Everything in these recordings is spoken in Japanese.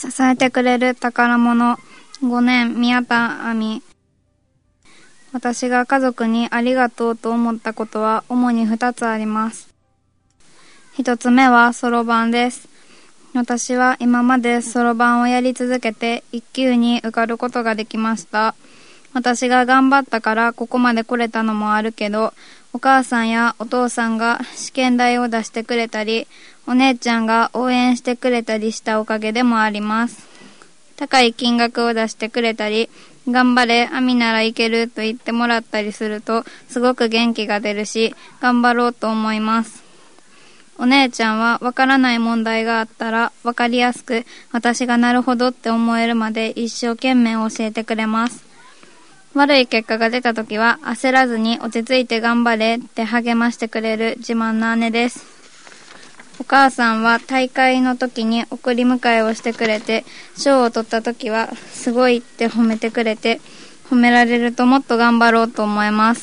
支えてくれる宝物。5年、宮田亜美。私が家族にありがとうと思ったことは主に2つあります。1つ目はそろばんです。私は今までそろばんをやり続けて1級に受かることができました。私が頑張ったからここまで来れたのもあるけど、お母さんやお父さんが試験代を出してくれたり、お姉ちゃんが応援してくれたりしたおかげでもあります。高い金額を出してくれたり、頑張れ、亜美ならいけると言ってもらったりすると、すごく元気が出るし、頑張ろうと思います。お姉ちゃんはわからない問題があったら、わかりやすく、私がなるほどって思えるまで一生懸命教えてくれます。悪い結果が出た時は、焦らずに落ち着いて頑張れって励ましてくれる自慢の姉です。お母さんは大会の時に送り迎えをしてくれて、賞を取った時はすごいって褒めてくれて、褒められるともっと頑張ろうと思います。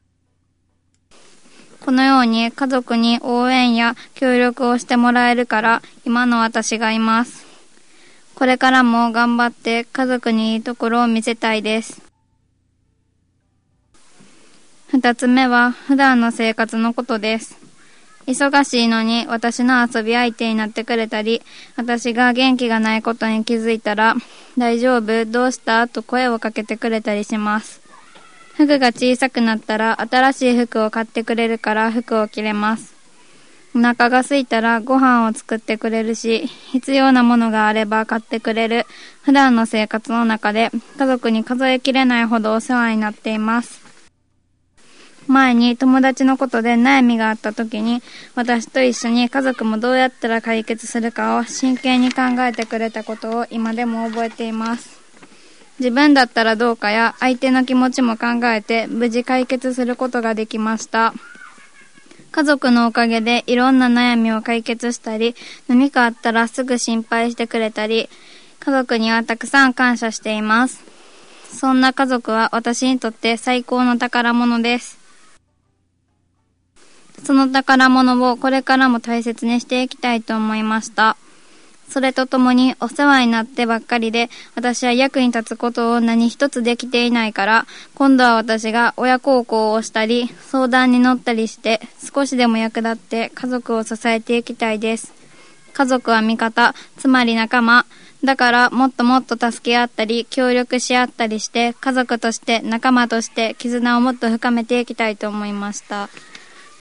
このように家族に応援や協力をしてもらえるから今の私がいます。これからも頑張って家族にいいところを見せたいです。2つ目は普段の生活のことです。忙しいのに私の遊び相手になってくれたり、私が元気がないことに気づいたら、大丈夫？どうした？と声をかけてくれたりします。服が小さくなったら新しい服を買ってくれるから服を着れます。お腹が空いたらご飯を作ってくれるし、必要なものがあれば買ってくれる。普段の生活の中で家族に数えきれないほどお世話になっています。前に友達のことで悩みがあった時に、私と一緒に家族もどうやったら解決するかを真剣に考えてくれたことを今でも覚えています。自分だったらどうかや相手の気持ちも考えて無事解決することができました。家族のおかげでいろんな悩みを解決したり、何かあったらすぐ心配してくれたり、家族にはたくさん感謝しています。そんな家族は私にとって最高の宝物です。その宝物をこれからも大切にしていきたいと思いました。それとともにお世話になってばっかりで、私は役に立つことを何一つできていないから、今度は私が親孝行をしたり、相談に乗ったりして、少しでも役立って家族を支えていきたいです。家族は味方、つまり仲間。だからもっともっと助け合ったり、協力し合ったりして、家族として仲間として絆をもっと深めていきたいと思いました。